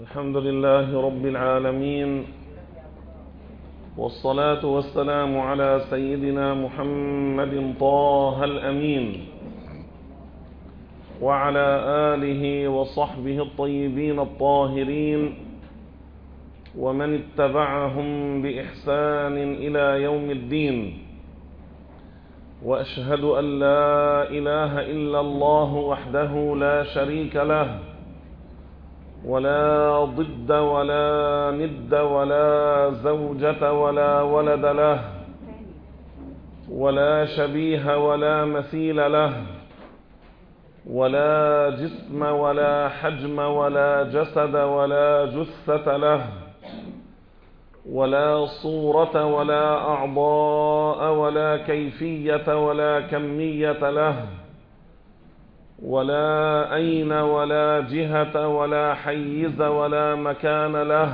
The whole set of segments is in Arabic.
الحمد لله رب العالمين، والصلاة والسلام على سيدنا محمد طه الأمين وعلى آله وصحبه الطيبين الطاهرين ومن اتبعهم بإحسان إلى يوم الدين. وأشهد أن لا إله إلا الله وحده لا شريك له، ولا ضد ولا ند ولا زوجة ولا ولد له، ولا شبيه ولا مثيل له، ولا جسم ولا حجم ولا جسد ولا جثة له، ولا صورة ولا أعضاء ولا كيفية ولا كمية له، ولا أين ولا جهة ولا حيز ولا مكان له.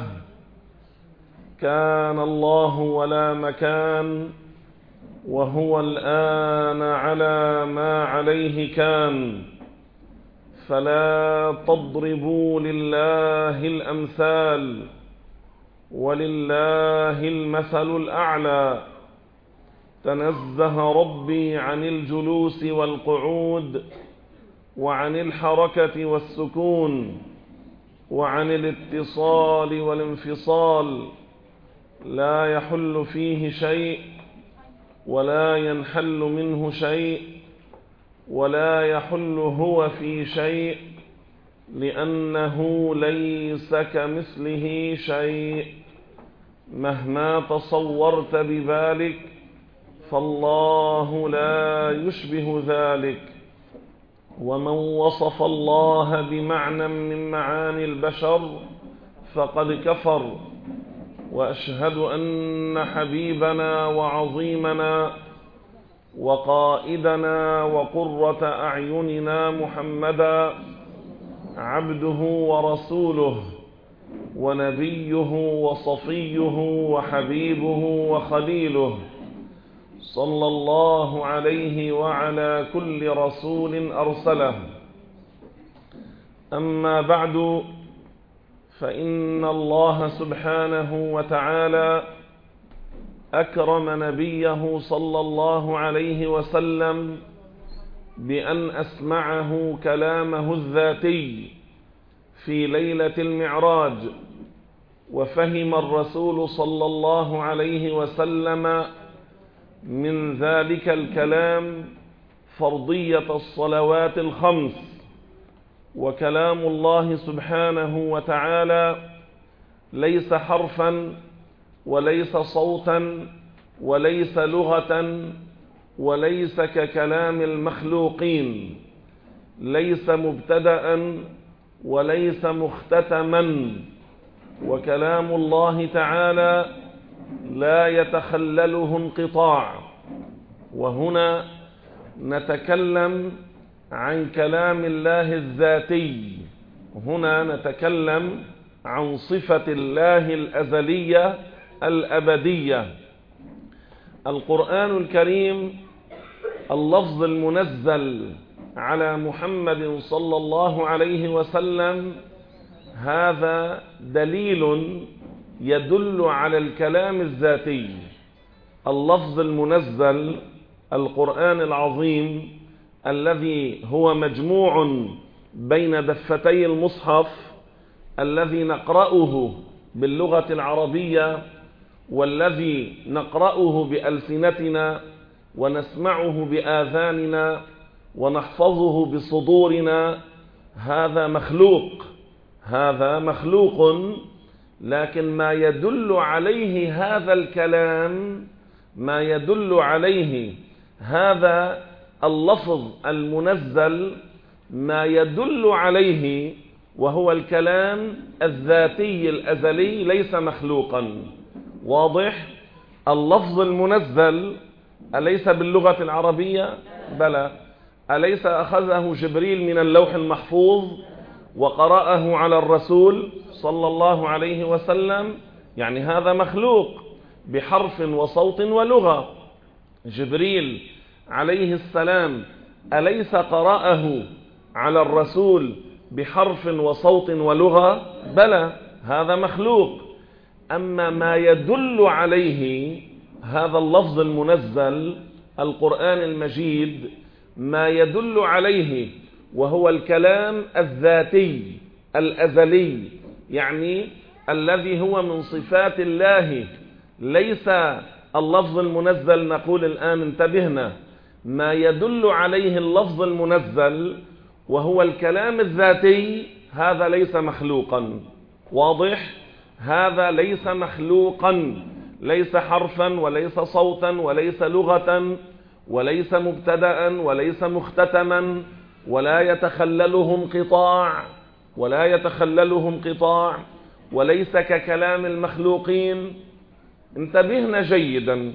كان الله ولا مكان، وهو الآن على ما عليه كان. فلا تضربوا لله الأمثال، ولله المثل الأعلى. تنزه ربي عن الجلوس والقعود، وعن الحركة والسكون، وعن الاتصال والانفصال. لا يحل فيه شيء، ولا ينحل منه شيء، ولا يحل هو في شيء، لأنه ليس كمثله شيء. مهما تصورت بذلك فالله لا يشبه ذلك. ومن وصف الله بمعنى من معاني البشر فقد كفر. وأشهد أن حبيبنا وعظيمنا وقائدنا وقرة أعيننا محمدا عبده ورسوله، ونبيه وصفيه وحبيبه وخليله، صلى الله عليه وعلى كل رسول أرسله. أما بعد، فإن الله سبحانه وتعالى أكرم نبيه صلى الله عليه وسلم بأن أسمعه كلامه الذاتي في ليلة المعراج. وفهم الرسول صلى الله عليه وسلم من ذلك الكلام فرضية الصلوات الخمس. وكلام الله سبحانه وتعالى ليس حرفا، وليس صوتا، وليس لغة، وليس ككلام المخلوقين. ليس مبتدأ وليس مختتما. وكلام الله تعالى لا يتخلله انقطاع. وهنا نتكلم عن كلام الله الذاتي. هنا نتكلم عن صفة الله الأزلية الأبدية. القرآن الكريم، اللفظ المنزل على محمد صلى الله عليه وسلم، هذا دليل يدل على الكلام الذاتي. اللفظ المنزل، القرآن العظيم الذي هو مجموع بين دفتي المصحف، الذي نقرأه باللغة العربية، والذي نقرأه بألسنتنا، ونسمعه بآذاننا، ونحفظه بصدورنا. هذا مخلوق، هذا مخلوق. لكن ما يدل عليه هذا الكلام، ما يدل عليه هذا اللفظ المنزل، ما يدل عليه وهو الكلام الذاتي الأزلي، ليس مخلوقا. واضح؟ اللفظ المنزل أليس باللغة العربية؟ بلى. أليس أخذه جبريل من اللوح المحفوظ وقرأه على الرسول صلى الله عليه وسلم؟ يعني هذا مخلوق بحرف وصوت ولغة. جبريل عليه السلام أليس قرأه على الرسول بحرف وصوت ولغة؟ بلى، هذا مخلوق. أما ما يدل عليه هذا اللفظ المنزل القرآن المجيد، ما يدل عليه وهو الكلام الذاتي الأزلي، يعني الذي هو من صفات الله، ليس اللفظ المنزل. نقول الآن انتبهنا، ما يدل عليه اللفظ المنزل وهو الكلام الذاتي، هذا ليس مخلوقا. واضح؟ هذا ليس مخلوقا، ليس حرفا وليس صوتا وليس لغة وليس مبتدأ وليس مختتما، ولا يتخلله انقطاع، وليس ككلام المخلوقين. انتبهنا جيدا،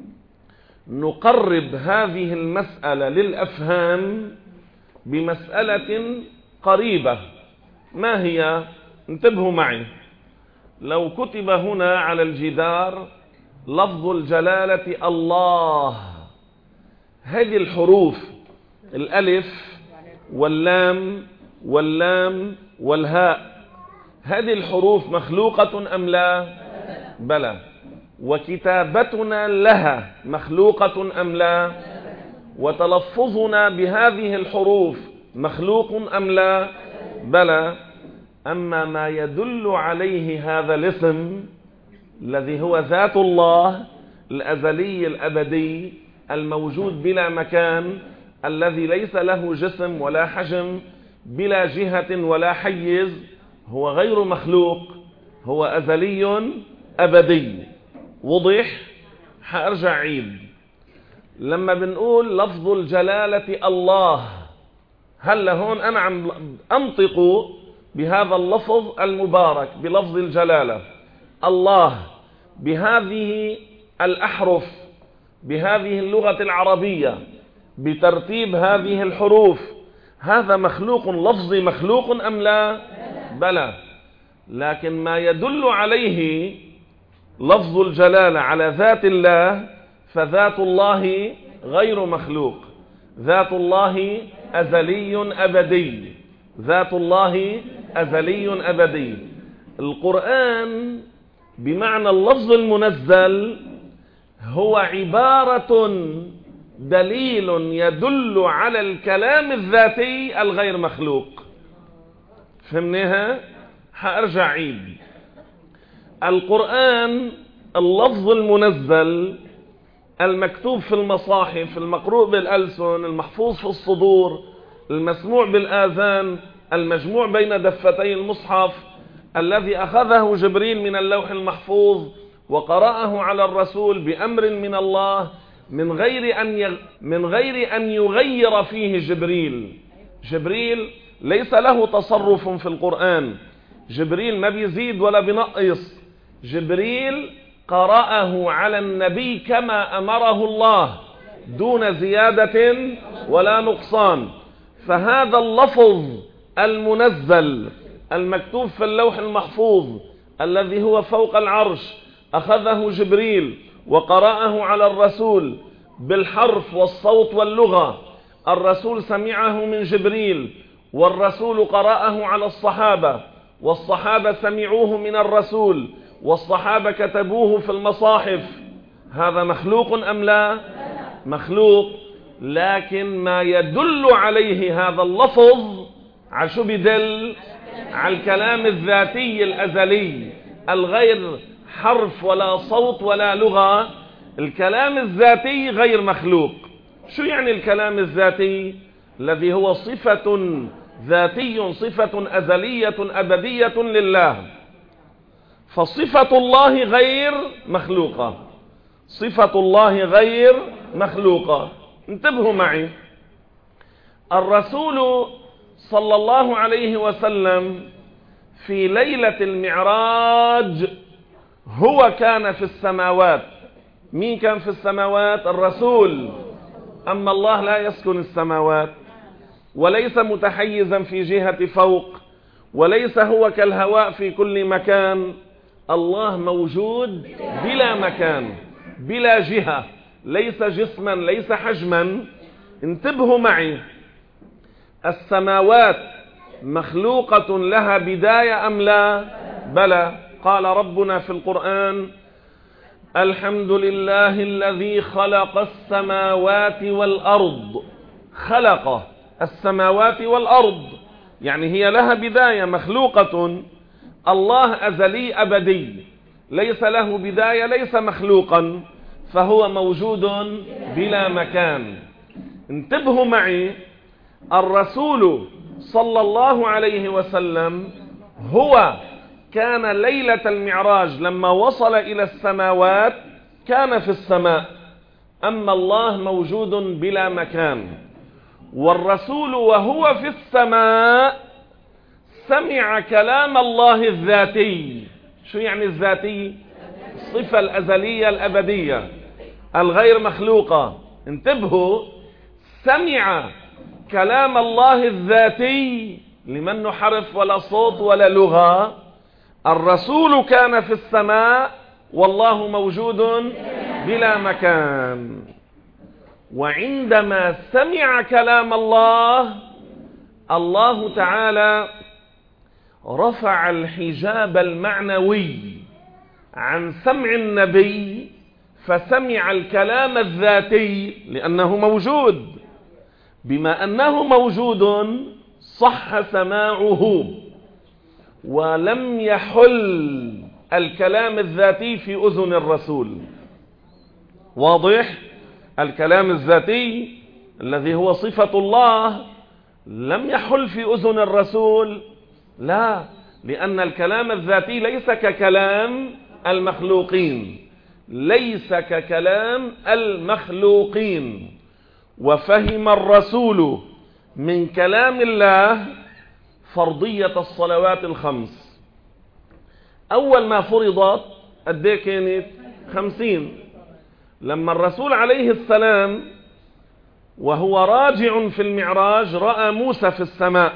نقرب هذه المسألة للأفهام بمسألة قريبة. ما هي؟ انتبهوا معي. لو كتب هنا على الجدار لفظ الجلالة الله، هذه الحروف الألف واللام واللام والهاء، هذه الحروف مخلوقة أم لا؟ بلى. وكتابتنا لها مخلوقة أم لا؟ وتلفظنا بهذه الحروف مخلوق أم لا؟ بلى. أما ما يدل عليه هذا الاسم الذي هو ذات الله الأزلي الأبدي الموجود بلا مكان، الذي ليس له جسم ولا حجم، بلا جهة ولا حيز، هو غير مخلوق، هو أزلي أبدي. وضح؟ حأرجع عيد. لما بنقول لفظ الجلالة الله، هل هون أنا عم أنطق بهذا اللفظ المبارك بلفظ الجلالة الله بهذه الأحرف، بهذه اللغة العربية، بترتيب هذه الحروف، هذا مخلوق لفظي مخلوق أم لا؟ بلى. لكن ما يدل عليه لفظ الجلالة على ذات الله، فذات الله غير مخلوق، ذات الله أزلي أبدي، ذات الله أزلي أبدي. القرآن بمعنى اللفظ المنزل هو عبارة دليل يدل على الكلام الذاتي الغير مخلوق. فهمناها؟ حأرجع عيد. القرآن اللفظ المنزل المكتوب في المصاحف، المقروء بالألسن، المحفوظ في الصدور، المسموع بالآذان، المجموع بين دفتي المصحف، الذي أخذه جبريل من اللوح المحفوظ وقرأه على الرسول بأمر من الله من غير أن يغير فيه جبريل. جبريل ليس له تصرف في القرآن، جبريل ما بيزيد ولا بنقص، جبريل قرأه على النبي كما أمره الله دون زيادة ولا نقصان. فهذا اللفظ المنزل المكتوب في اللوح المحفوظ الذي هو فوق العرش أخذه جبريل وقرأه على الرسول بالحرف والصوت واللغة، الرسول سمعه من جبريل والرسول قرأه على الصحابة والصحابة سمعوه من الرسول والصحابة كتبوه في المصاحف، هذا مخلوق أم لا؟ مخلوق. لكن ما يدل عليه هذا اللفظ على شو بيدل؟ على الكلام الذاتي الأزلي الغير حرف ولا صوت ولا لغة. الكلام الذاتي غير مخلوق. شو يعني الكلام الذاتي؟ الذي هو صفة ذاتي، صفة أزلية أبدية لله. فصفة الله غير مخلوقة، صفة الله غير مخلوقة. انتبهوا معي، الرسول صلى الله عليه وسلم في ليلة المعراج هو كان في السماوات. مين كان في السماوات؟ الرسول. أما الله لا يسكن السماوات، وليس متحيزا في جهة فوق، وليس هو كالهواء في كل مكان. الله موجود بلا مكان بلا جهة، ليس جسما ليس حجما. انتبهوا معي، السماوات مخلوقة لها بداية أم لا؟ بلى. قال ربنا في القرآن: الحمد لله الذي خلق السماوات والأرض. خلق السماوات والأرض يعني هي لها بداية، مخلوقة. الله أزلي أبدي، ليس له بداية، ليس مخلوقا، فهو موجود بلا مكان. انتبهوا معي، الرسول صلى الله عليه وسلم هو كان ليلة المعراج لما وصل إلى السماوات كان في السماء، أما الله موجود بلا مكان. والرسول وهو في السماء سمع كلام الله الذاتي. شو يعني الذاتي؟ الصفة الأزلية الأبدية الغير مخلوقة. انتبهوا، سمع كلام الله الذاتي لمن حرف ولا صوت ولا لغة. الرسول كان في السماء والله موجود بلا مكان. وعندما سمع كلام الله، الله تعالى رفع الحجاب المعنوي عن سمع النبي فسمع الكلام الذاتي لأنه موجود. بما أنه موجود صح سماعه، ولم يحل الكلام الذاتي في أذن الرسول. واضح؟ الكلام الذاتي الذي هو صفة الله لم يحل في أذن الرسول، لا، لأن الكلام الذاتي ليس ككلام المخلوقين، ليس ككلام المخلوقين. وفهم الرسول من كلام الله فرضية الصلوات الخمس. أول ما فرضت قد ايه كانت؟ 50. لما الرسول عليه السلام وهو راجع في المعراج رأى موسى في السماء،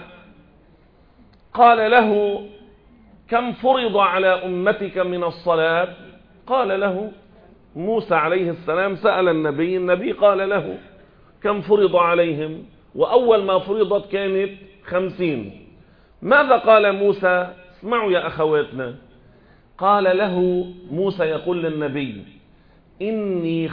قال له: كم فرض على أمتك من الصلاة؟ قال له موسى عليه السلام، سأل النبي قال له: كم فرض عليهم؟ وأول ما فرضت كانت 50. ماذا قال موسى؟ اسمعوا يا أخواتنا. قال له موسى يقول للنبي: إني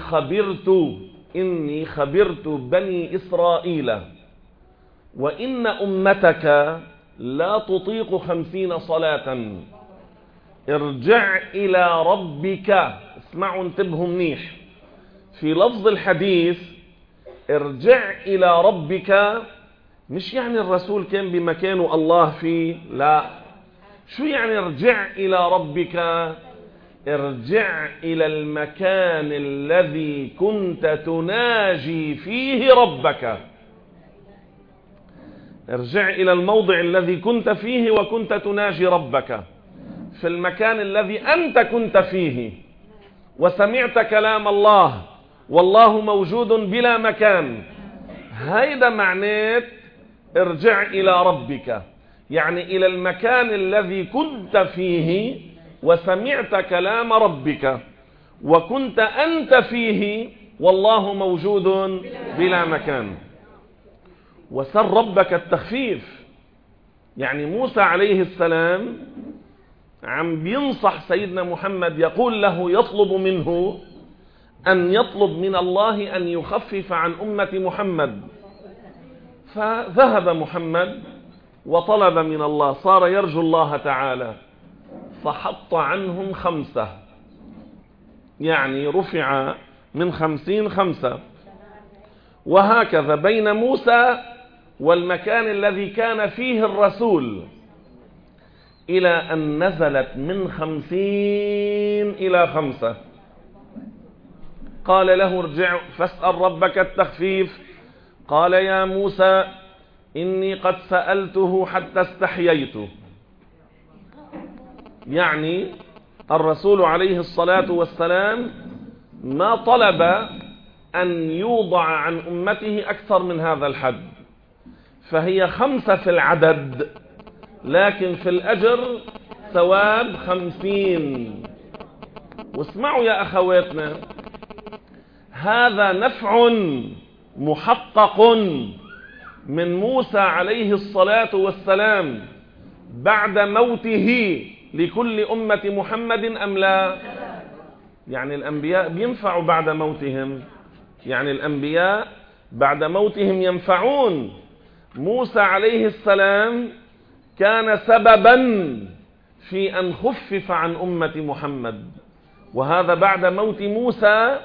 خبرت بني إسرائيل وإن أمتك لا تطيق 50 صلاة. ارجع إلى ربك. اسمعوا، انتبهوا منيح، في لفظ الحديث ارجع إلى ربك مش يعني الرسول كان بمكانه الله فيه، لا. شو يعني ارجع إلى ربك؟ ارجع إلى المكان الذي كنت تناجي فيه ربك. ارجع إلى الموضع الذي كنت فيه وكنت تناجي ربك، في المكان الذي أنت كنت فيه وسمعت كلام الله والله موجود بلا مكان. هيدا معنات ارجع إلى ربك، يعني إلى المكان الذي كنت فيه وسمعت كلام ربك وكنت أنت فيه والله موجود بلا مكان. وسر ربك التخفيف، يعني موسى عليه السلام عم بينصح سيدنا محمد، يقول له يطلب منه أن يطلب من الله أن يخفف عن أمة محمد. فذهب محمد وطلب من الله، صار يرجو الله تعالى، فحط عنهم 5، يعني رفع من 50 5. وهكذا بين موسى والمكان الذي كان فيه الرسول، إلى أن نزلت من 50 إلى 5. قال له ارجع فاسأل ربك التخفيف. قال يا موسى إني قد سألته حتى استحييت. يعني الرسول عليه الصلاة والسلام ما طلب أن يوضع عن أمته أكثر من هذا الحد، فهي 5 في العدد لكن في الأجر ثواب 50. واسمعوا يا أخواتنا، هذا نفع محقق من موسى عليه الصلاة والسلام بعد موته لكل أمة محمد أم لا؟ يعني الأنبياء بينفعوا بعد موتهم، يعني الأنبياء بعد موتهم ينفعون. موسى عليه السلام كان سببا في أن خفف عن أمة محمد، وهذا بعد موت موسى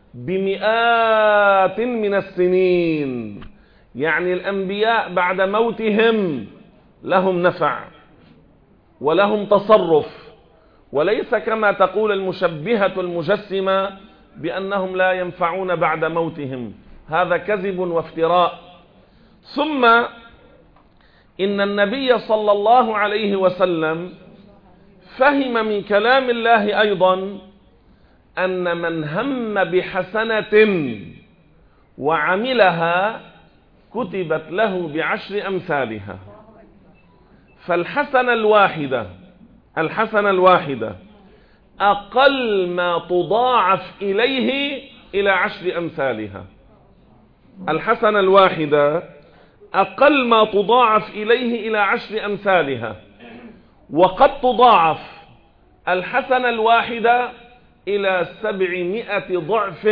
بمئات من السنين. يعني الأنبياء بعد موتهم لهم نفع ولهم تصرف، وليس كما تقول المشبهة المجسمة بأنهم لا ينفعون بعد موتهم، هذا كذب وافتراء. ثم إن النبي صلى الله عليه وسلم فهم من كلام الله أيضا أن من هم بحسنة وعملها كتبت له ب10 أمثالها. فالحسنة الواحدة أقل ما تضاعف إليه إلى 10 أمثالها. الحسنة الواحدة أقل ما تضاعف إليه إلى 10 أمثالها، وقد تضاعف الحسنة الواحدة إلى 700 ضعف،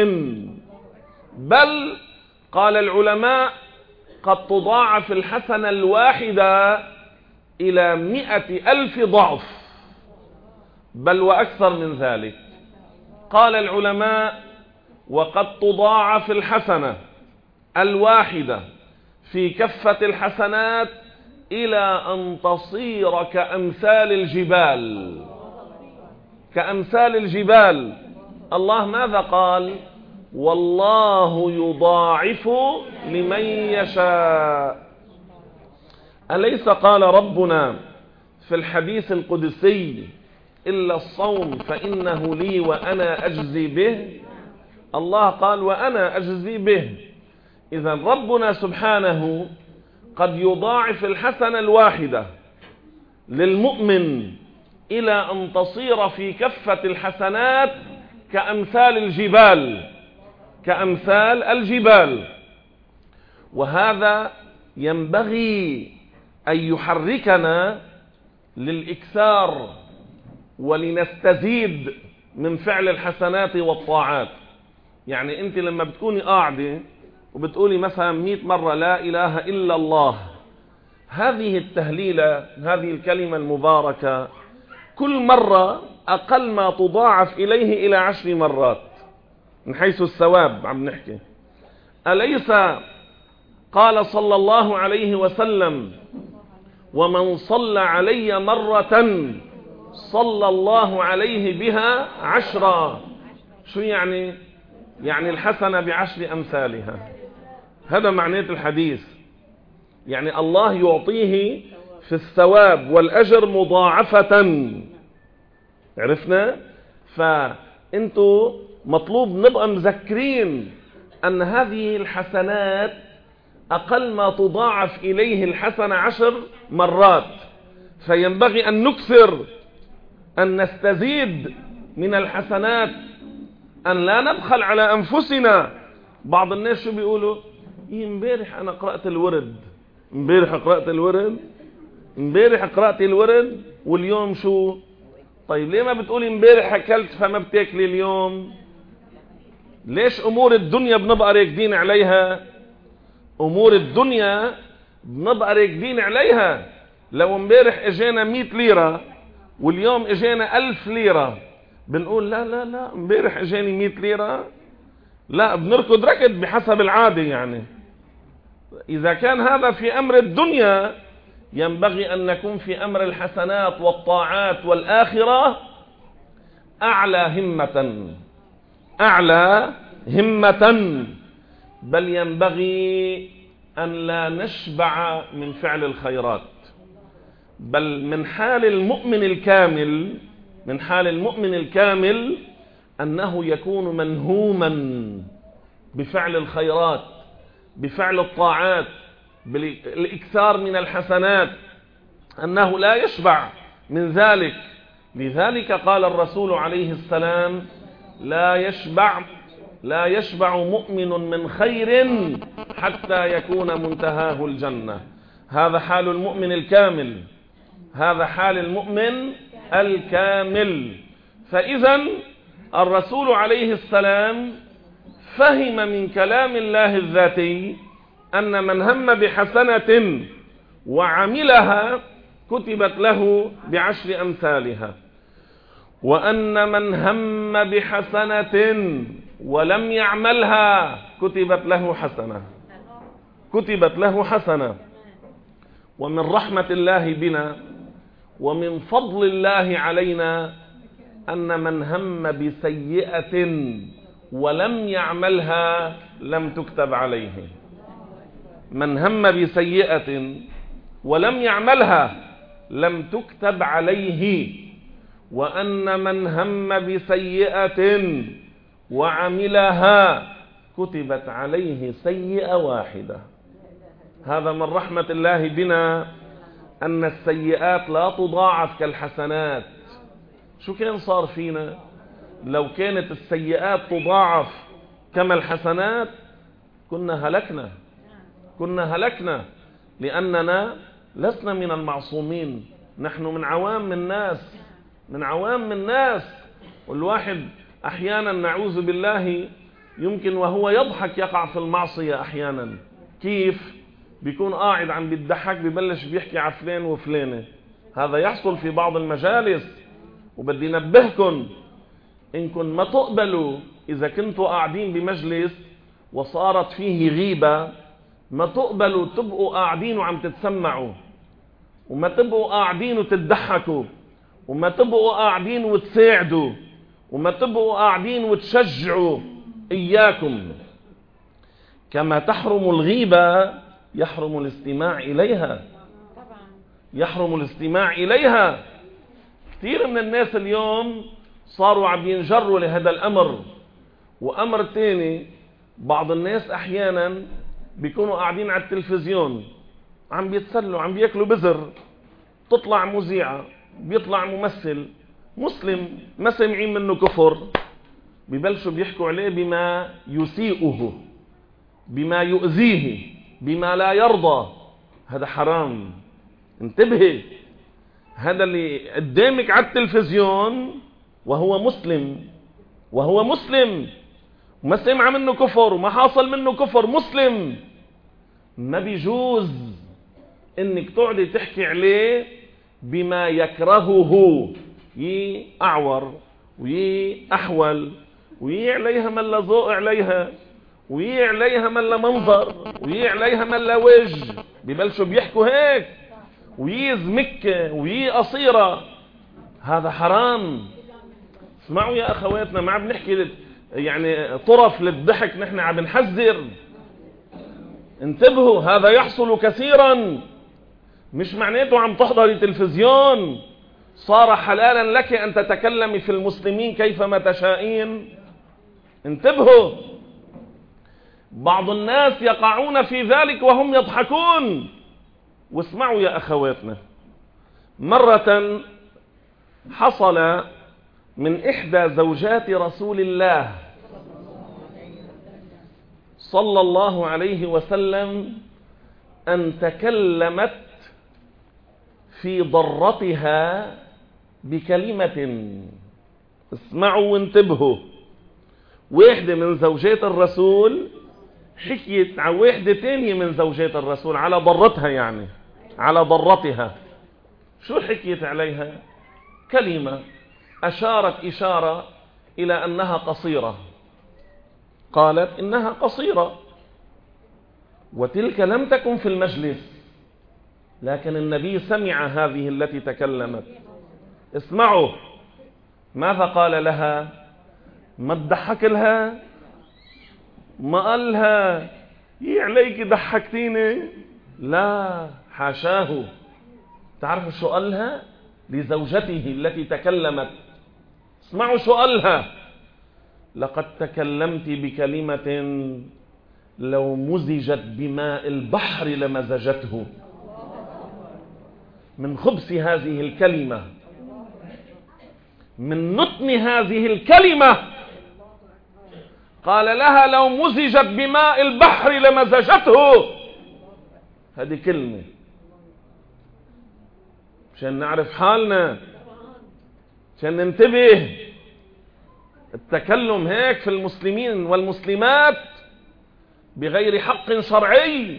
بل قال العلماء قد تضاعف الحسنة الواحدة إلى 100,000 ضعف، بل وأكثر من ذلك. قال العلماء وقد تضاعف الحسنة الواحدة في كفة الحسنات إلى أن تصير كأمثال الجبال. الله ماذا قال؟ والله يضاعف لمن يشاء. أليس قال ربنا في الحديث القدسي إلا الصوم فإنه لي وأنا أجزي به؟ الله قال وأنا أجزي به. إذا ربنا سبحانه قد يضاعف الحسنة الواحدة للمؤمن إلى أن تصير في كفة الحسنات كأمثال الجبال. وهذا ينبغي أن يحركنا للإكثار ولنستزيد من فعل الحسنات والطاعات. يعني أنت لما بتكوني قاعدة وبتقولي مثلا 100 مرة لا إله إلا الله، هذه التهليلة، هذه الكلمة المباركة كل مرة أقل ما تضاعف إليه إلى 10 مرات من حيث الثواب. عم نحكي أليس قال صلى الله عليه وسلم ومن صلى علي مرة صلى الله عليه بها 10. شو يعني؟ يعني الحسنة ب10 أمثالها. هذا معنات الحديث. يعني الله يعطيه في الثواب والأجر مضاعفة. عرفنا؟ فأنتوا مطلوب نبقى مذكرين أن هذه الحسنات أقل ما تضاعف إليه الحسنة 10 مرات، فينبغي أن نكثر، أن نستزيد من الحسنات، أن لا نبخل على أنفسنا. بعض الناس شو بيقولوا؟ امبارح أنا قرأت الورد، امبارح قرأت الورد واليوم شو؟ طيب ليه ما بتقولي امبارح أكلت فما بتاكلي اليوم؟ ليش أمور الدنيا بنبقى راكدين عليها؟ أمور الدنيا بنبقى راكدين عليها. لو امبارح اجانا 100 ليرة واليوم اجانا 1000 ليرة بنقول لا لا لا امبارح اجاني 100 ليرة، لا بنركض ركض بحسب العادة. يعني إذا كان هذا في أمر الدنيا، ينبغي أن نكون في أمر الحسنات والطاعات والآخرة أعلى همة، بل ينبغي أن لا نشبع من فعل الخيرات. بل من حال المؤمن الكامل أنه يكون منهوما بفعل الخيرات، بفعل الطاعات، بالإكثار من الحسنات، أنه لا يشبع من ذلك. لذلك قال الرسول عليه السلام لا يشبع لا يشبع مؤمن من خير حتى يكون منتهاه الجنة. هذا حال المؤمن الكامل، هذا حال المؤمن الكامل. فإذا الرسول عليه السلام فهم من كلام الله الذاتي أن من هم بحسنة وعملها كتبت له ب10 أمثالها، وأن من هم بحسنة ولم يعملها كتبت له حسنة. ومن رحمة الله بنا ومن فضل الله علينا أن من هم بسيئة ولم يعملها لم تكتب عليه. من هم بسيئة ولم يعملها لم تكتب عليه. وأن من هم بسيئة وعملها كتبت عليه سيئة واحدة. هذا من رحمة الله بنا أن السيئات لا تضاعف كالحسنات. شو كان صار فينا لو كانت السيئات تضاعف كما الحسنات؟ كنا هلكنا، لأننا لسنا من المعصومين، نحن من عوام الناس. والواحد أحيانا نعوذ بالله يمكن وهو يضحك يقع في المعصية أحيانا. كيف؟ بيكون قاعد عم بيضحك ببلش بيحكي على فلان وفلانة. هذا يحصل في بعض المجالس، وبدي نبهكم إنكم ما تقبلوا إذا كنتوا قاعدين بمجلس وصارت فيه غيبة، ما تقبلوا تبقوا قاعدين وعم تتسمعوا، وما تبقوا قاعدين وتضحكوا، وما تبقوا قاعدين وتساعدوا، وما تبقوا قاعدين وتشجعوا. إياكم. كما تحرم الغيبة يحرم الاستماع إليها. كثير من الناس اليوم صاروا عم ينجروا لهذا الأمر. وأمر تاني، بعض الناس أحيانا بيكونوا قاعدين على التلفزيون عم بيتسلوا، عم بيأكلوا بزر، تطلع مذيعة، بيطلع ممثل مسلم ما سمعين منه كفر، ببلشوا بيحكوا عليه بما يسيئه، بما يؤذيه، بما لا يرضى. هذا حرام. انتبهي، هذا اللي قدامك على التلفزيون وهو مسلم وما سمع منه كفر وما حاصل منه كفر، مسلم، ما بيجوز انك تقعدي تحكي عليه بما يكرهه. يي اعور، ويي احول، ويي عليها من لا ذوق عليها، ويي عليها من لا منظر، ويي عليها من لا وجه. ببلشوا بيحكوا هيك، ويي زمكة، ويي قصيرة. هذا حرام. اسمعوا يا اخواتنا، ما عم نحكي يعني طرف للضحك، نحن عم نحذر. انتبهوا، هذا يحصل كثيرا. مش معناته عم تحضري تلفزيون صار حلالا لك ان تتكلمي في المسلمين كيفما تشائين. انتبهوا، بعض الناس يقعون في ذلك وهم يضحكون. واسمعوا يا اخواتنا، مرة حصل من احدى زوجات رسول الله صلى الله عليه وسلم ان تكلمت في ضرتها بكلمة. اسمعوا وانتبهوا. واحدة من زوجات الرسول حكيت عن واحدة تانية من زوجات الرسول على ضرتها، يعني على ضرتها. شو حكيت عليها؟ كلمة أشارت إشارة إلى أنها قصيرة. قالت إنها قصيرة، وتلك لم تكن في المجلس، لكن النبي سمع هذه التي تكلمت. اسمعوا ماذا قال لها. ما تضحك لها، ما قال لها يي عليك ضحكتيني، لا حاشاه. تعرفوا شو قال لها لزوجته التي تكلمت؟ اسمعوا شو قال لها. لقد تكلمت بكلمة لو مزجت بماء البحر لمزجته. من خبث هذه الكلمة، من نتن هذه الكلمة، قال لها لو مزجت بماء البحر لمزجته. هذه كلمة عشان نعرف حالنا، عشان ننتبه. التكلم هيك في المسلمين والمسلمات بغير حق شرعي،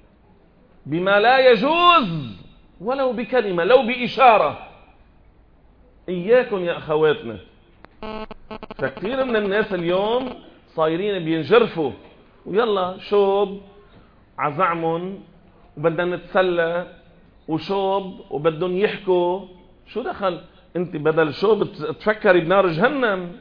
بما لا يجوز، ولو بكلمة، لو بإشارة. إياكم يا أخواتنا. فكثير من الناس اليوم صايرين بينجرفوا، ويلا شوب عزعمن وبدنا نتسلى، وشوب وبدهم يحكوا. شو دخل انت بدل شوب تفكري بنار جهنم؟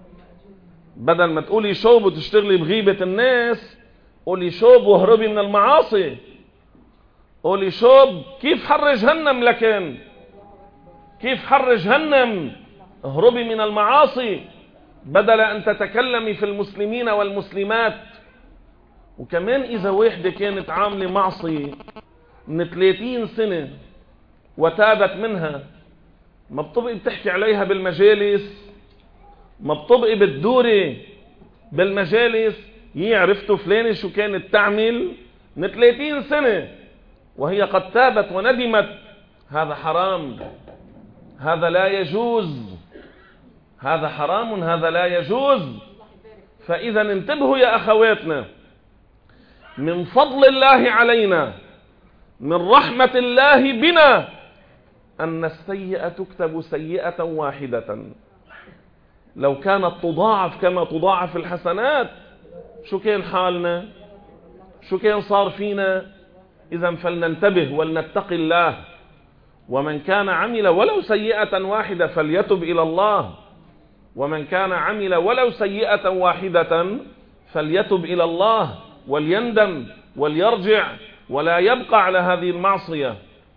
بدل ما تقولي شوب وتشتغلي بغيبة الناس، قولي شوب واهربي من المعاصي. قولي شوب كيف حر جهنم، لكن كيف حر جهنم، اهربي من المعاصي، بدل ان تتكلمي في المسلمين والمسلمات. وكمان اذا واحدة كانت عاملة معصية من 30 سنة وتابت منها، ما بتبقي بتحكي عليها بالمجالس، ما بتبقي بتدوري بالمجالس. عرفتوا فلانة شو كانت تعمل من 30 سنة وهي قد تابت وندمت. هذا حرام، هذا لا يجوز، هذا حرام، هذا لا يجوز. فإذا انتبهوا يا أخواتنا، من فضل الله علينا، من رحمة الله بنا، أن السيئة تكتب سيئة واحدة. لو كانت تضاعف كما تضاعف الحسنات، شو كان حالنا؟ شو كان صار فينا؟ إذا فلننتبه ولنتقي الله. ومن كان عمل ولو سيئة واحدة فليتب إلى الله، ومن كان عمل ولو سيئة واحدة فليتب إلى الله وليندم وليرجع ولا يبقى على هذه المعصية.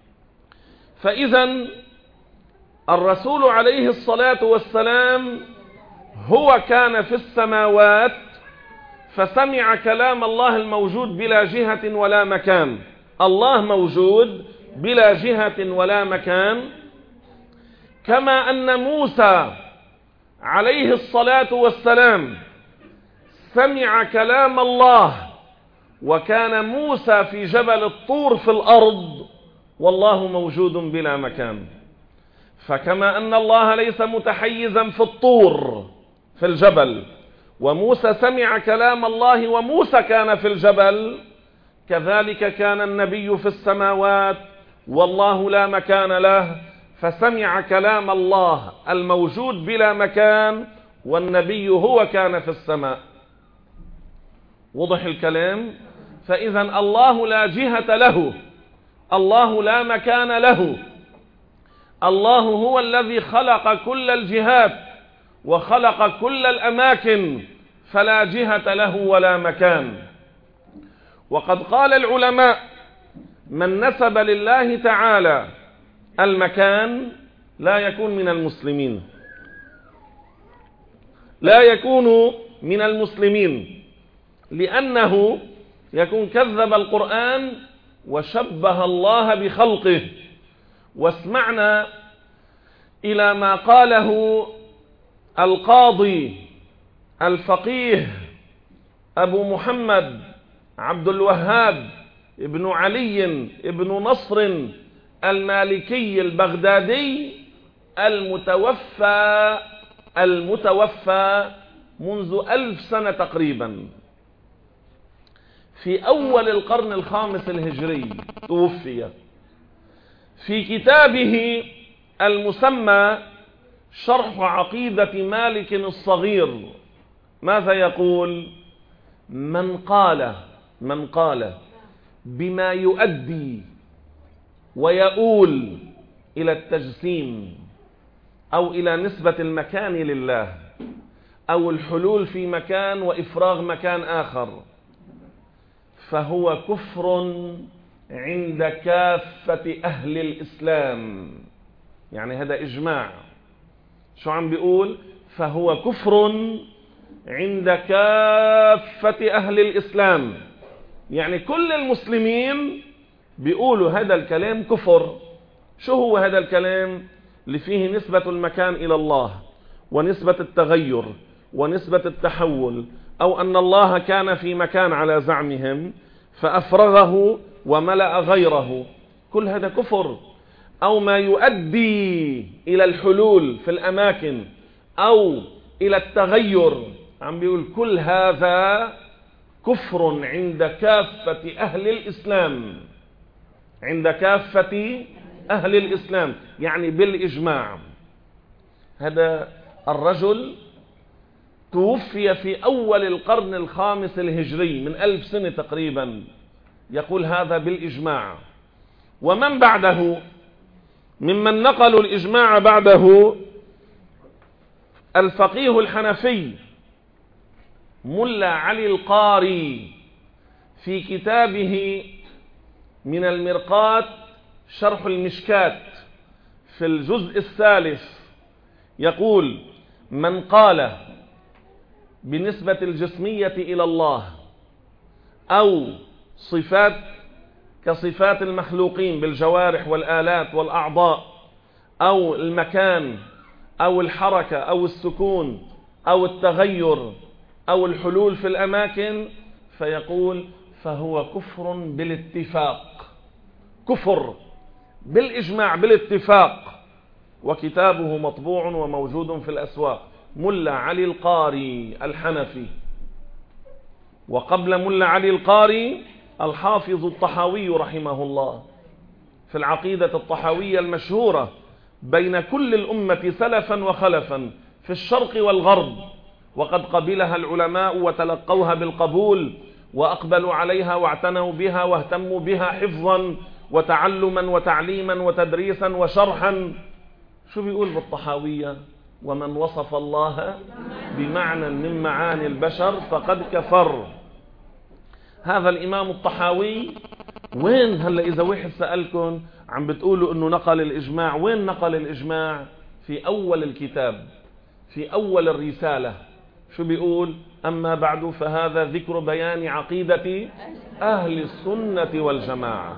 فإذا الرسول عليه الصلاة والسلام هو كان في السماوات فسمع كلام الله الموجود بلا جهة ولا مكان. الله موجود بلا جهة ولا مكان، كما أن موسى عليه الصلاة والسلام سمع كلام الله، وكان موسى في جبل الطور في الأرض والله موجود بلا مكان. فكما أن الله ليس متحيزا في الطور في الجبل، وموسى سمع كلام الله وموسى كان في الجبل، كذلك كان النبي في السماوات والله لا مكان له، فسمع كلام الله الموجود بلا مكان، والنبي هو كان في السماء. وضح الكلام؟ فإذا الله لا جهة له، الله لا مكان له، الله هو الذي خلق كل الجهات وخلق كل الأماكن، فلا جهة له ولا مكان. وقد قال العلماء: من نسب لله تعالى المكان لا يكون من المسلمين، لا يكون من المسلمين، لأنه يكون كذب القرآن وشبه الله بخلقه. واسمعنا إلى ما قاله القاضي الفقيه أبو محمد عبد الوهاب ابن علي ابن نصر المالكي البغدادي المتوفى منذ 1000 سنة تقريبا، في أول القرن الخامس الهجري توفي. في كتابه المسمى شرح عقيدة مالك الصغير ماذا يقول؟ من قال بما يؤدي ويؤول إلى التجسيم أو إلى نسبة المكان لله أو الحلول في مكان وإفراغ مكان آخر، فهو كفر عند كافة أهل الإسلام. يعني هذا إجماع. شو عم بيقول؟ فهو كفر عند كافة أهل الإسلام، يعني كل المسلمين بيقولوا هذا الكلام كفر. شو هو هذا الكلام؟ اللي فيه نسبة المكان إلى الله ونسبة التغير ونسبة التحول، أو أن الله كان في مكان على زعمهم فأفرغه وملأ غيره، كل هذا كفر. أو ما يؤدي إلى الحلول في الأماكن أو إلى التغير، عم بيقول كل هذا كفر عند كافة أهل الإسلام، عند كافة أهل الإسلام، يعني بالإجماع. هذا الرجل توفي في أول القرن الخامس الهجري، من 1000 سنة تقريبا، يقول هذا بالإجماع. ومن بعده ممن نقلوا الإجماع بعده الفقيه الحنفي ملا علي القاري في كتابه من المرقاة شرح المشكات في الجزء الثالث، يقول: من قال بنسبة الجسمية إلى الله أو صفات كصفات المخلوقين بالجوارح والآلات والأعضاء أو المكان أو الحركة أو السكون أو التغير أو الحلول في الأماكن، فيقول فهو كفر بالاتفاق، كفر بالإجماع بالاتفاق. وكتابه مطبوع وموجود في الأسواق، ملا علي القاري الحنفي. وقبل ملا علي القاري الحافظ الطحاوي رحمه الله في العقيدة الطحاوية المشهورة بين كل الأمة سلفا وخلفا في الشرق والغرب، وقد قبلها العلماء وتلقوها بالقبول وأقبلوا عليها واعتنوا بها واهتموا بها حفظا وتعلما وتعليما وتدريسا وشرحا. شو بيقول بالطحاوية؟ ومن وصف الله بمعنى من معاني البشر فقد كفر. هذا الإمام الطحاوي وين هلأ؟ إذا واحد سألكم عم بتقولوا إنه نقل الإجماع، وين نقل الإجماع؟ في أول الكتاب، في أول الرسالة. شو بيقول؟ أما بعد فهذا ذكر بيان عقيدة أهل السنة والجماعة،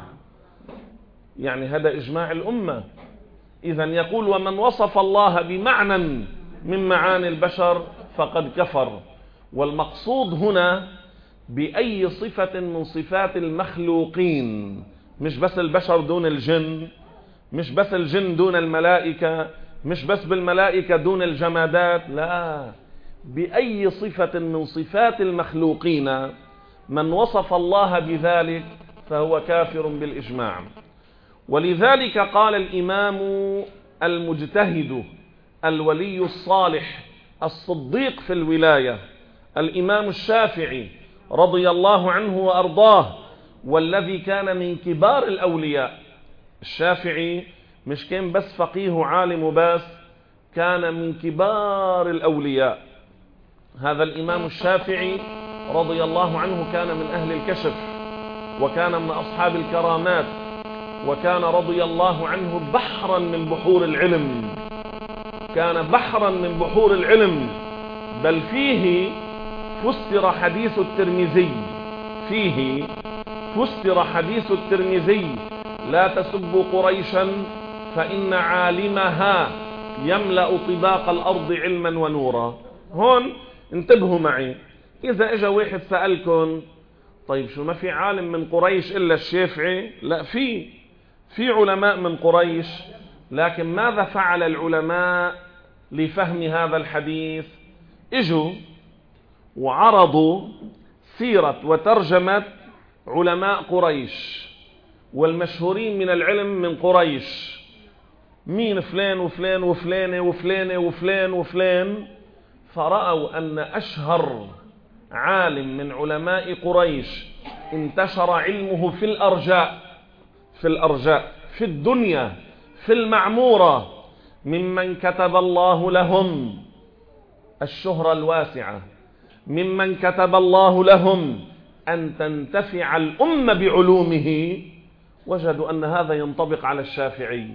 يعني هذا إجماع الأمة. إذن يقول ومن وصف الله بمعنى من معاني البشر فقد كفر. والمقصود هنا بأي صفة من صفات المخلوقين، مش بس البشر دون الجن، مش بس الجن دون الملائكة، مش بس بالملائكة دون الجمادات، لا، بأي صفة من صفات المخلوقين من وصف الله بذلك فهو كافر بالإجماع. ولذلك قال الإمام المجتهد الولي الصالح الصديق في الولاية الإمام الشافعي رضي الله عنه وأرضاه، والذي كان من كبار الأولياء. الشافعي مش كان بس فقيه عالم بس، كان من كبار الأولياء. هذا الإمام الشافعي رضي الله عنه كان من أهل الكشف، وكان من أصحاب الكرامات، وكان رضي الله عنه بحرا من بحور العلم، كان بحرا من بحور العلم. بل فيه فسر حديث الترمذي، فيه فسر حديث الترمذي: لا تسبوا قريشا فإن عالمها يملأ طباق الأرض علما ونورا. هون انتبهوا معي، إذا اجا واحد سألكم طيب شو ما في عالم من قريش إلا الشافعي؟ لا، في علماء من قريش، لكن ماذا فعل العلماء لفهم هذا الحديث؟ اجوا وعرضوا سيرة وترجمة علماء قريش والمشهورين من العلم من قريش، مين فلان وفلان وفلانة وفلانة وفلان وفلان، فرأوا أن أشهر عالم من علماء قريش انتشر علمه في الأرجاء في الدنيا في المعمورة، ممن كتب الله لهم الشهرة الواسعة، ممن كتب الله لهم أن تنتفع الأمة بعلومه. وجدوا أن هذا ينطبق على الشافعي،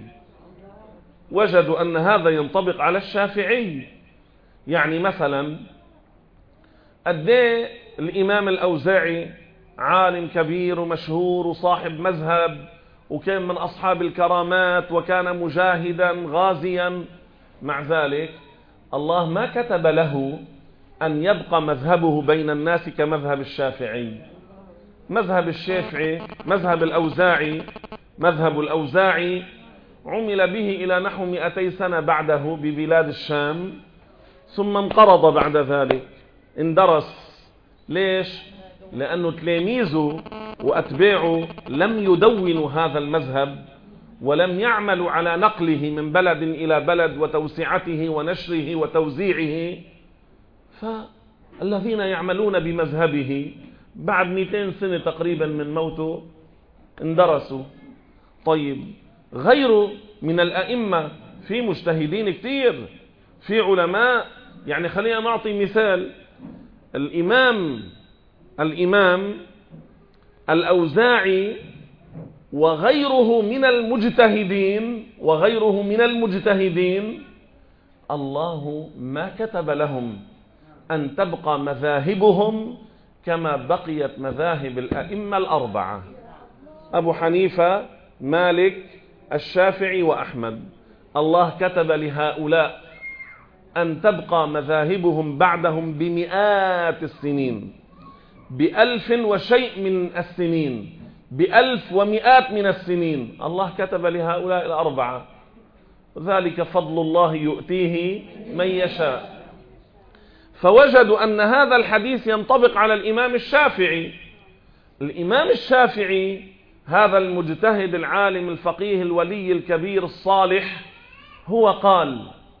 وجدوا أن هذا ينطبق على الشافعي. يعني مثلا قديه الإمام الأوزاعي عالم كبير ومشهور وصاحب مذهب، وكان من أصحاب الكرامات، وكان مجاهدا غازيا، مع ذلك الله ما كتب له أن يبقى مذهبه بين الناس كمذهب الشافعي. مذهب الشافعي مذهب الأوزاعي عمل به إلى نحو 200 سنة بعده ببلاد الشام، ثم انقرض بعد ذلك، اندرس. ليش؟ لأنه تلاميذه وأتباعه لم يدونوا هذا المذهب، ولم يعملوا على نقله من بلد إلى بلد وتوسعته ونشره وتوزيعه. فالذين يعملون بمذهبه بعد 200 سنة تقريبا من موته اندرسوا. طيب، غيره من الأئمة في مجتهدين كتير، في علماء. يعني خلينا نعطي مثال. الإمام الأوزاعي وغيره من المجتهدين الله ما كتب لهم أن تبقى مذاهبهم كما بقيت مذاهب الأئمة الأربعة: أبو حنيفة، مالك، الشافعي، وأحمد. الله كتب لهؤلاء أن تبقى مذاهبهم بعدهم بمئات السنين، ب1000 وشيء من السنين، ب1100 من السنين. الله كتب لهؤلاء الأربعة. ذلك فضل الله يؤتيه من يشاء. فوجدوا أن هذا الحديث ينطبق على الإمام الشافعي. الإمام الشافعي هذا المجتهد العالم الفقيه الولي الكبير الصالح هو قال: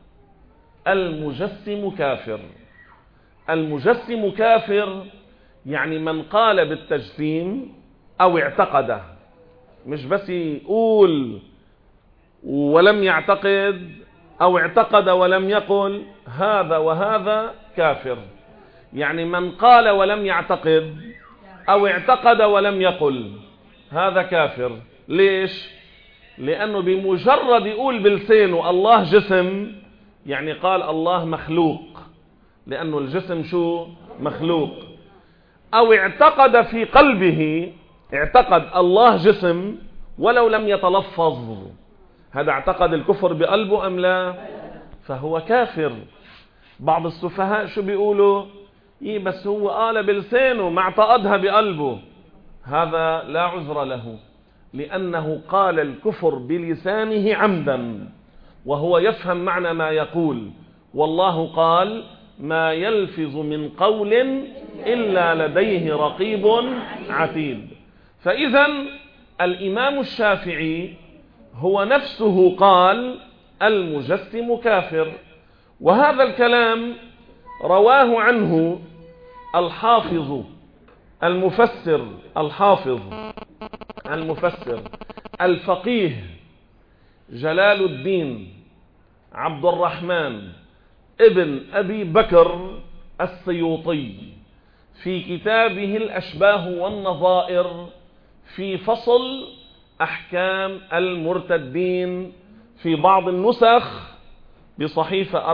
المجسم كافر. المجسم كافر يعني من قال بالتجسيم أو اعتقده، مش بس يقول ولم يعتقد، أو اعتقد ولم يقل. هذا وهذا كافر. يعني من قال ولم يعتقد أو اعتقد ولم يقل هذا كافر. ليش؟ لأنه بمجرد يقول بلسانه الله جسم، يعني قال الله مخلوق، لأنه الجسم شو؟ مخلوق. أو اعتقد في قلبه، اعتقد الله جسم ولو لم يتلفظ، هذا اعتقد الكفر بقلبه أم لا؟ فهو كافر. بعض السفهاء شو بيقولوا؟ بس هو قال بلسانه ما اعتقدها بقلبه. هذا لا عذر له، لأنه قال الكفر بلسانه عمدا وهو يفهم معنى ما يقول. والله قال: ما يلفظ من قول إلا لديه رقيب عتيد. فإذا الإمام الشافعي هو نفسه قال: المجسم كافر. وهذا الكلام رواه عنه الحافظ المفسر الفقيه جلال الدين عبد الرحمن ابن أبي بكر السيوطي في كتابه الأشباه والنظائر في فصل أحكام المرتدين، في بعض النسخ بصحيفة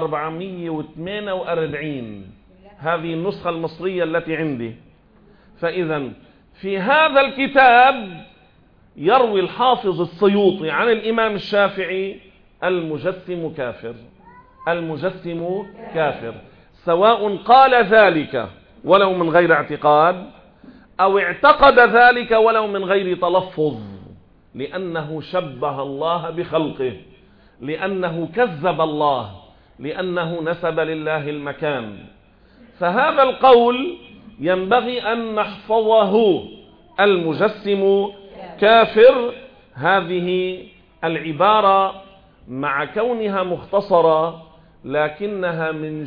448. هذه النسخة المصرية التي عندي. فإذا في هذا الكتاب يروي الحافظ السيوطي عن الإمام الشافعي: المجسم كافر. المجسم كافر، سواء قال ذلك ولو من غير اعتقاد، أو اعتقد ذلك ولو من غير تلفظ، لأنه شبه الله بخلقه، لأنه كذب الله، لأنه نسب لله المكان. فهذا القول ينبغي أن نحفظه: المجسم كافر. هذه العبارة مع كونها مختصرة لكنها من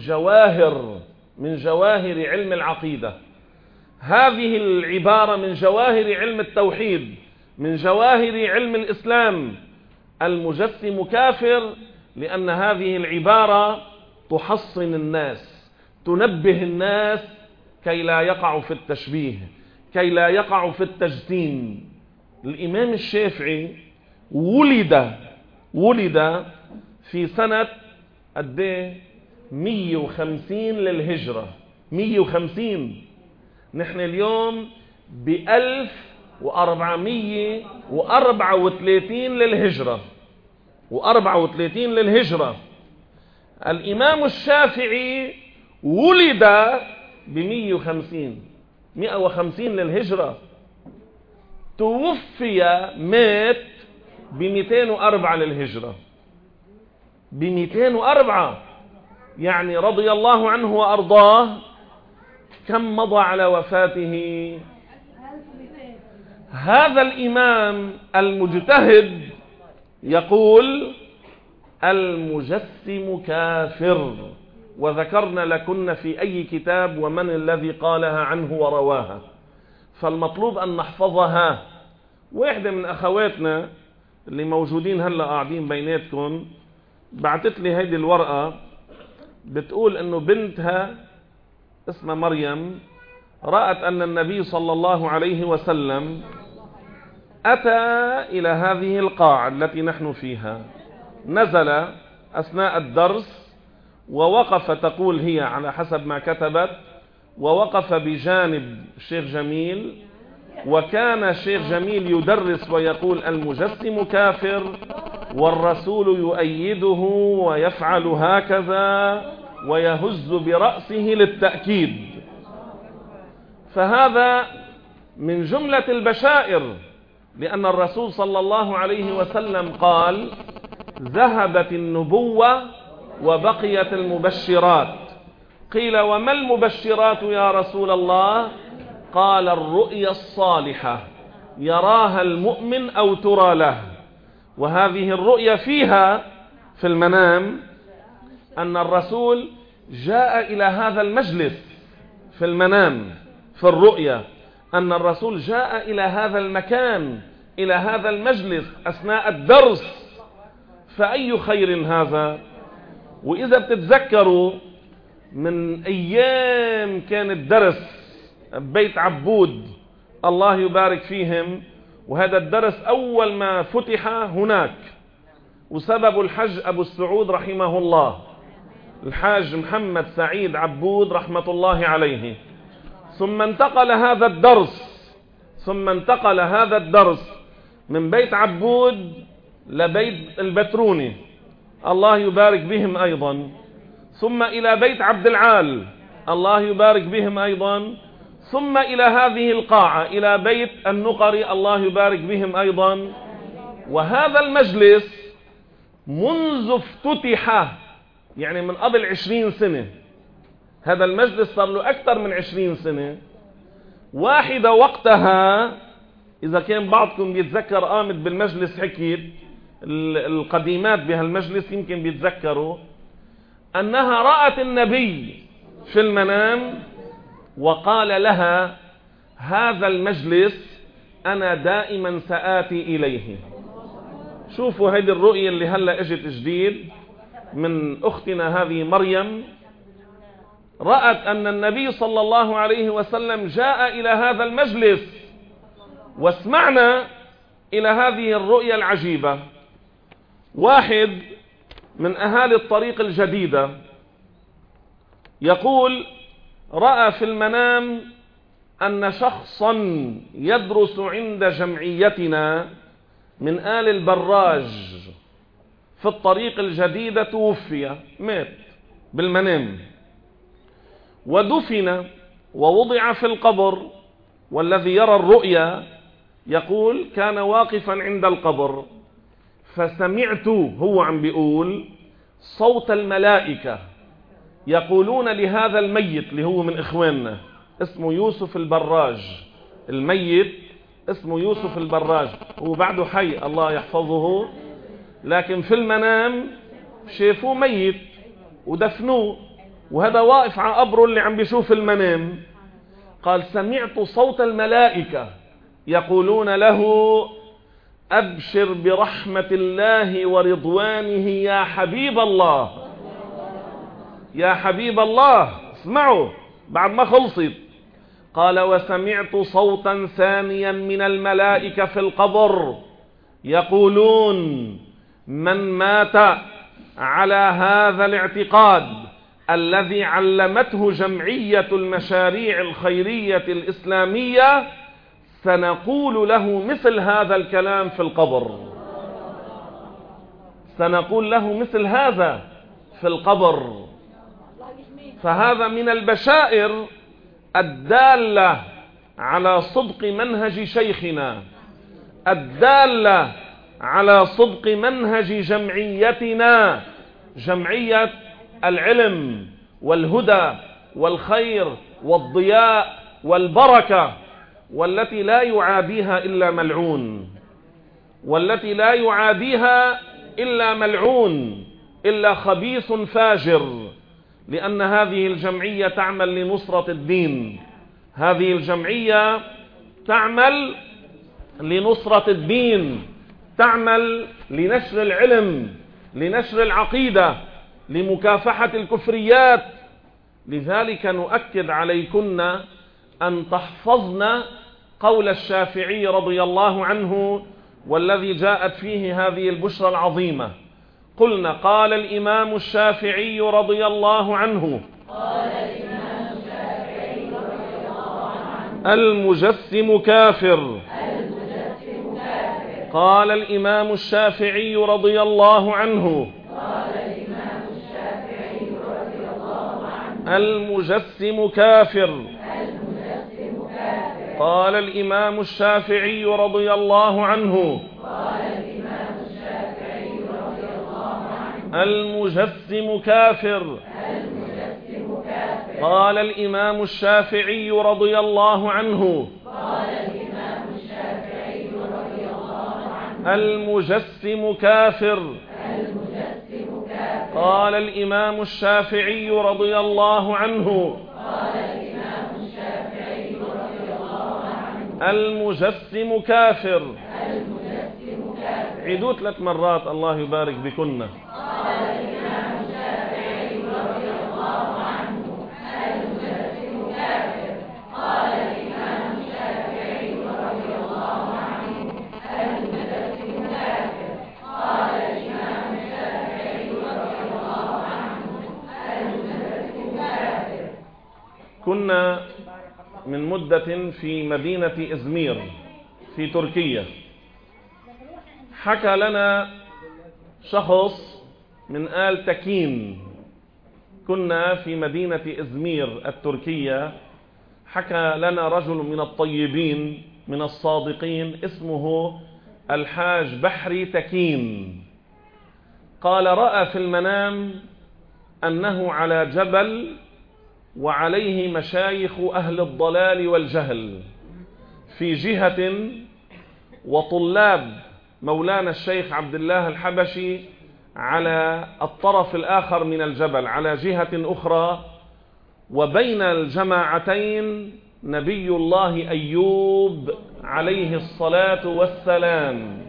جواهر علم العقيدة. هذه العبارة من جواهر علم التوحيد، من جواهر علم الإسلام. المجسم كافر، لأن هذه العبارة تحصن الناس، تنبه الناس كي لا يقعوا في التشبيه، كي لا يقعوا في التجسيم. الإمام الشافعي ولد في سنة 150 للهجرة. 150. نحن اليوم 1434 للهجرة، و34 للهجرة. الإمام الشافعي ولد ب150 للهجرة، توفي مات ب204 للهجرة، ب204. يعني رضي الله عنه وأرضاه. كم مضى على وفاته؟ هذا الإمام المجتهد يقول المجسم كافر، وذكرنا لكن في أي كتاب ومن الذي قالها عنه ورواها، فالمطلوب أن نحفظها. واحدة من أخواتنا اللي موجودين هلأ قاعدين بيناتكم بعتت لي هيدي الورقة، بتقول أنه بنتها اسمها مريم رأت أن النبي صلى الله عليه وسلم أتى إلى هذه القاعة التي نحن فيها، نزل أثناء الدرس ووقف، تقول هي على حسب ما كتبت، ووقف بجانب الشيخ جميل، وكان الشيخ جميل يدرس ويقول المجسم كافر والرسول يؤيده ويفعل هكذا ويهز برأسه للتأكيد. فهذا من جملة البشائر، لأن الرسول صلى الله عليه وسلم قال ذهبت النبوة وبقيت المبشرات. قيل وما المبشرات يا رسول الله؟ قال الرؤيا الصالحة يراها المؤمن أو ترى له. وهذه الرؤيا فيها في المنام أن الرسول جاء إلى هذا المجلس، في المنام في الرؤيا أن الرسول جاء إلى هذا المكان، إلى هذا المجلس أثناء الدرس، فأي خير هذا؟ وإذا بتتذكروا من أيام كان الدرس بيت عبود الله يبارك فيهم، وهذا الدرس أول ما فتح هناك، وسبب الحج أبو السعود رحمه الله، الحاج محمد سعيد عبود رحمة الله عليه. ثم انتقل هذا الدرس من بيت عبود لبيت البتروني الله يبارك بهم أيضا، ثم إلى بيت عبد العال الله يبارك بهم أيضا، ثم إلى هذه القاعة إلى بيت النقري الله يبارك بهم أيضا. وهذا المجلس منذ افتتح يعني من قبل 20 سنة، هذا المجلس صار له أكثر من 20 سنة. واحدة وقتها إذا كان بعضكم بيتذكر قامت بالمجلس حكيت القديمات بهالمجلس يمكن بيتذكروا أنها رأت النبي في المنام وقال لها هذا المجلس أنا دائما سآتي إليه. شوفوا هذه الرؤية اللي هلأ اجت جديد من أختنا هذه مريم، رأت أن النبي صلى الله عليه وسلم جاء إلى هذا المجلس. واسمعنا إلى هذه الرؤية العجيبة. واحد من أهالي الطريق الجديدة يقول رأى في المنام أن شخصا يدرس عند جمعيتنا من آل البراج في الطريق الجديدة توفي، مات بالمنام، ودفن ووضع في القبر. والذي يرى الرؤيا يقول كان واقفا عند القبر فسمعت، هو عم بيقول، صوت الملائكة يقولون لهذا الميت اللي هو من إخواننا اسمه يوسف البراج، الميت اسمه يوسف البراج، هو بعده حي الله يحفظه، لكن في المنام شافوه ميت ودفنوه، وهذا واقف على قبره اللي عم بيشوف المنام. قال سمعت صوت الملائكة يقولون له أبشر برحمة الله ورضوانه يا حبيب الله، يا حبيب الله. اسمعوا بعد ما خلصت. قال وسمعت صوتا ثانيا من الملائكة في القبر يقولون من مات على هذا الاعتقاد الذي علمته جمعية المشاريع الخيرية الإسلامية سنقول له مثل هذا الكلام في القبر، سنقول له مثل هذا في القبر. فهذا من البشائر الدالة على صدق منهج شيخنا، الدالة على صدق منهج جمعيتنا، جمعية العلم والهدى والخير والضياء والبركة، والتي لا يعاديها إلا ملعون، والتي لا يعاديها إلا ملعون، إلا خبيث فاجر. لأن هذه الجمعية تعمل لنصرة الدين، هذه الجمعية تعمل لنصرة الدين، تعمل لنشر العلم، لنشر العقيدة، لمكافحة الكفريات. لذلك نؤكد عليكن أن تحفظن قول الشافعي رضي الله عنه، والذي جاءت فيه هذه البشرى العظيمة. قلنا قال الإمام الشافعي رضي الله عنه: المجسم كافر. قال الإمام الشافعي رضي الله عنه: المجسم كافر. قال الإمام الشافعي رضي الله عنه: المجسم كافر. قال الإمام الشافعي رضي الله عنه: المجسم كافر. قال الإمام الشافعي رضي الله عنه: المجسم كافر. عيدوا 3 مرات الله يبارك بكن. كنا من مدة في مدينة إزمير في تركيا. حكى لنا شخص من آل تكين، كنا في مدينة إزمير التركية. حكى لنا رجل من الطيبين من الصادقين اسمه الحاج بحري تكين. قال رأى في المنام أنه على جبل وعليه مشايخ أهل الضلال والجهل في جهة، وطلاب مولانا الشيخ عبد الله الحبشي على الطرف الآخر من الجبل على جهة أخرى، وبين الجماعتين نبي الله أيوب عليه الصلاة والسلام.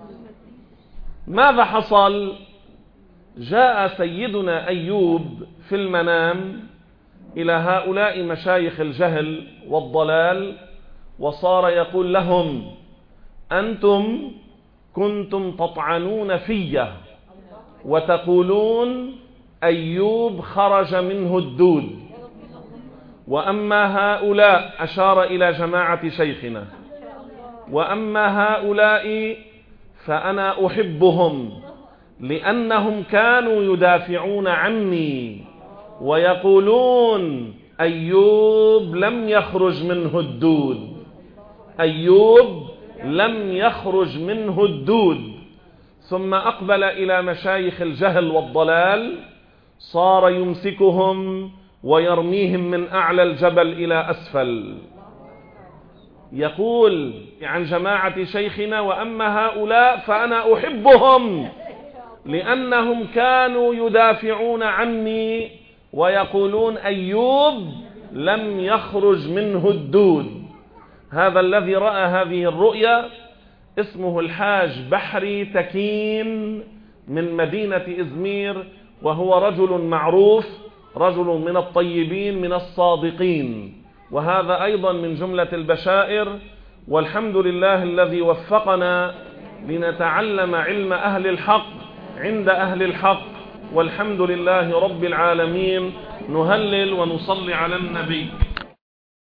ماذا حصل؟ جاء سيدنا أيوب في المنام إلى هؤلاء مشايخ الجهل والضلال، وصار يقول لهم: أنتم كنتم تطعنون في وتقولون أيوب خرج منه الدود، وأما هؤلاء، أشار إلى جماعة شيخنا، وأما هؤلاء فأنا أحبهم لأنهم كانوا يدافعون عني ويقولون أيوب لم يخرج منه الدود، أيوب لم يخرج منه الدود. ثم أقبل إلى مشايخ الجهل والضلال، صار يمسكهم ويرميهم من أعلى الجبل إلى أسفل. يقول عن جماعة شيخنا: وأما هؤلاء فأنا أحبهم لأنهم كانوا يدافعون عني ويقولون أيوب لم يخرج منه الدود. هذا الذي رأى هذه الرؤيا اسمه الحاج بحري تكين من مدينة إزمير، وهو رجل معروف، رجل من الطيبين من الصادقين. وهذا أيضا من جملة البشائر. والحمد لله الذي وفقنا لنتعلم علم أهل الحق عند أهل الحق، والحمد لله رب العالمين. نهلل ونصلي على النبي.